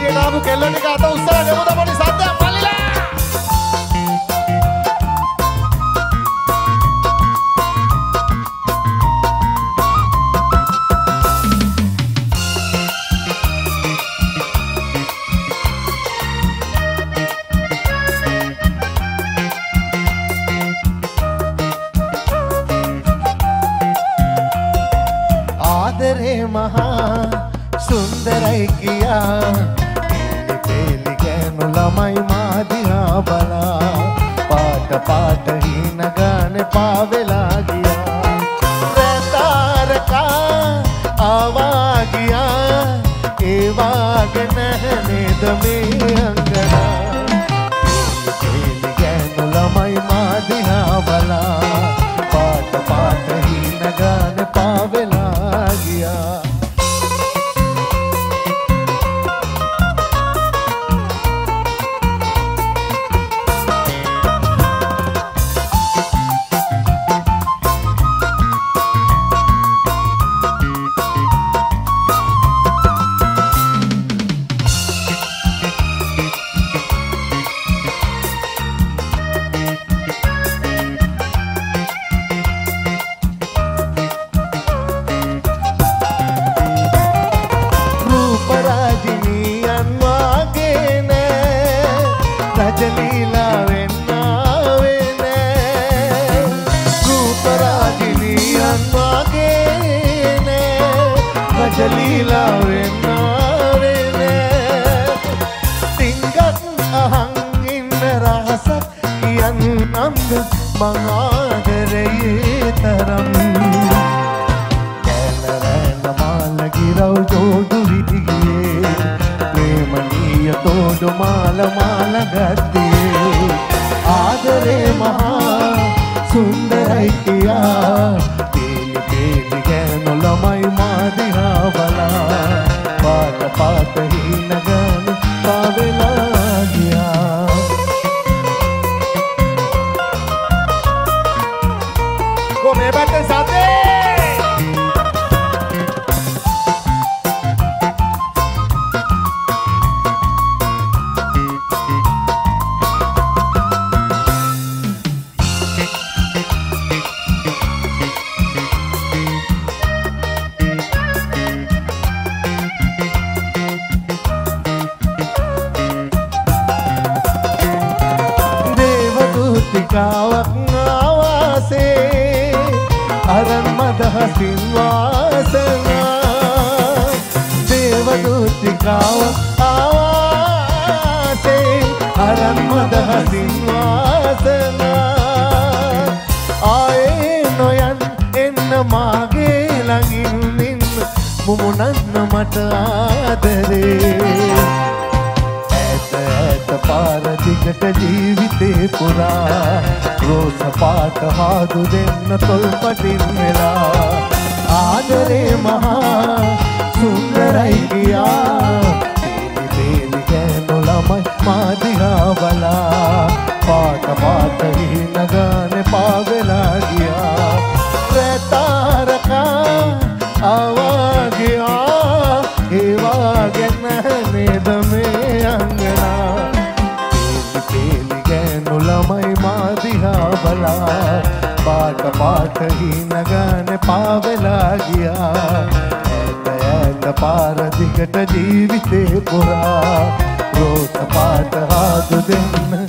එළියට ආපු කෙල්ල ටික අත උස්සලා ගෙමුද පොඩි සද්දයක් පල්ලිලා. ආදරේ මහා සුන්දරයි කියා පෙලි ගෑනු ළමයි මා දිහා බලා පාට පාට හින ගානේ පාවෙලා ගියා රතාරකා ආවා ගියා ඒ වාගේ නැහැ නේද මේ අංගනා පෙලි ගෑනු ළමයි මා දිහා බලා පාට පාට හින ගානේ පාවෙලා ගියා රජලීලා වෙන්නාවේ නෑ රූපරාජිනියන් වගේ නෑ රජලීලා වෙන්නාවේ නෑ සිංගත් අහන් ඉන්න රහසක් කියන්නම්ද මං ආදරයේ තරම් කැලරැන මාල ගිරව් ජෝඩු විදිගේ ප්‍රේමනීය තෝඩු මාල මාල ගද්දියේ ආදරේ මහා සුන්දරයි කියා පෙලි පෙලි ගෑනු ළමයි මා දිහා බලා පාට පාට හින ගානේ පාවෙලා ගියා මේ පැත්තේ සද්දේ දේවදූතිකාවක් ආවාසේ අරන් මදහසින් වාසනා දේවදූතිකාවක් ආවාසේ අරන් මදහසින් වාසනා ආයේ නොයන් එන්න මාගේ ළඟින් ඉන්න මුමුණන්න මට ආදරේ ඇත පාර දිගට ජීවිතේ පුරා රෝස පාට හාදු දෙන්න තොල්පටින් වෙලා ආදරේ මහා සුන්දරයි කියා පෙලි පෙලි ගෑනු ළමයි මා දිහා බලා පාට පාට හින ගානේ පාවෙලා ගියා රතාරකා ආවා ගියා ඒ වාගේ නැහැ නේද මේ අංගනා පෙලි ගෑනු ළමයි මා දිහා බලා පාට පාට හින ගානේ පාවෙලා ගියා ඈත පාර දිගට ජීවිතේ පුරා රෝස පාට හාදු දෙන්න